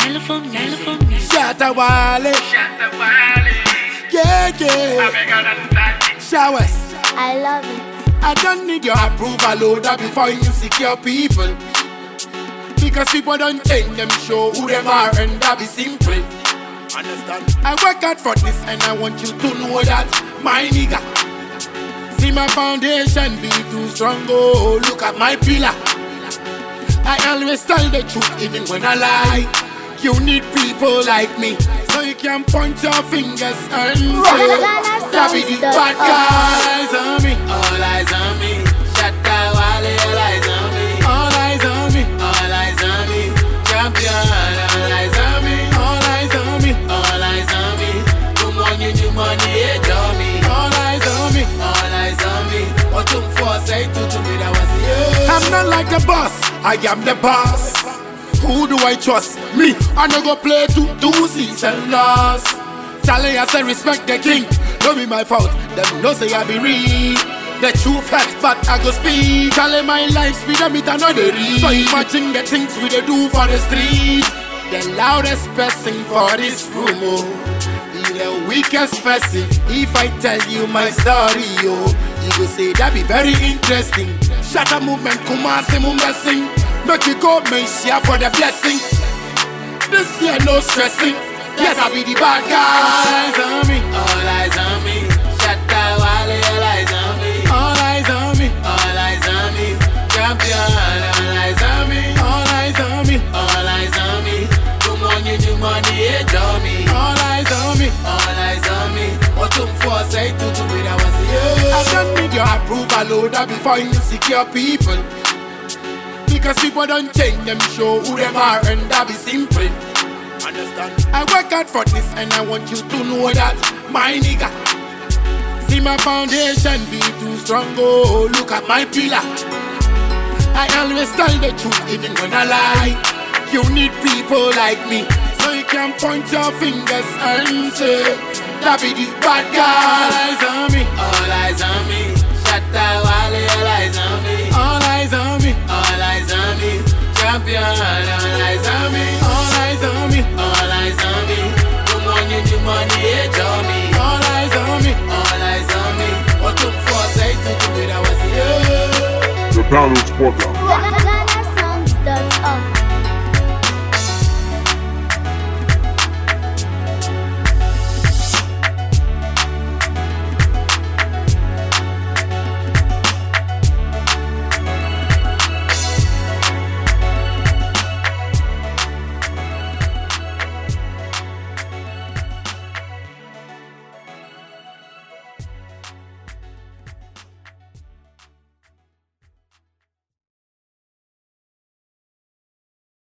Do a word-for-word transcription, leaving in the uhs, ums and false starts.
Telephone, telephone, Shatta Wale. Shatta Wale. Yeah, yeah. Showers. I love it. I don't need your approval order before you secure people. Because people don't change them, show who them are, and that be simple. Understand? I work hard for this, and I want you to know that, my nigga. See my foundation be too strong, oh, look at my pillar. I always tell the truth, even when I lie. You need people like me, so you can point your fingers and say, that be the bad guys on me. All eyes on me. Shatta Wale, all eyes on me. All eyes on me. All eyes on me. Champion, all eyes on me. All eyes on me. All eyes on me. Good money, new money, yeah, on me. All eyes on me. All eyes on me. What you for say to to me that was you? I'm not like the boss, I am the boss. Who do I trust? Me, I no go play to two season loss. Charlie, I say respect the king. Don't be my fault, them no say I be real. The truth hurts, but I go speak. Charlie, my life speed a meet another read. So imagine the things we dey do for the streets. The loudest person for this room, oh, be the weakest person. If I tell you my story, oh, you go say that be very interesting. Shatta movement, Kumasi Mumbessing. Make you go, make share for the blessing. This year no stressing. Yes, I be the bad guys on me. All eyes on me. Shatta Wale, all eyes on me. All eyes on me. All eyes on me. Champion, all eyes on me. All eyes on me. All eyes on me. Good money, new money, yeah, on me. All eyes on me. All eyes on me. What you for say to to me that was you? I don't need your approval order before you secure people. Because people don't change them, show who them are, and that be simple. Understand? I work hard for this, and I want you to know that, my nigga. See my foundation be too strong, oh, look at my pillar. I always tell the truth, even when I lie. You need people like me, so you can point your fingers and say, that be the bad guys on me. All eyes on me. Shatta Wale, all eyes on me. All eyes on me. All eyes on me. Champion, all eyes on me. All eyes on me. All eyes on me. Good money, new money, yeah, on me. All eyes on me. All eyes on me. What you for say to to me that was you? The Download Spotter.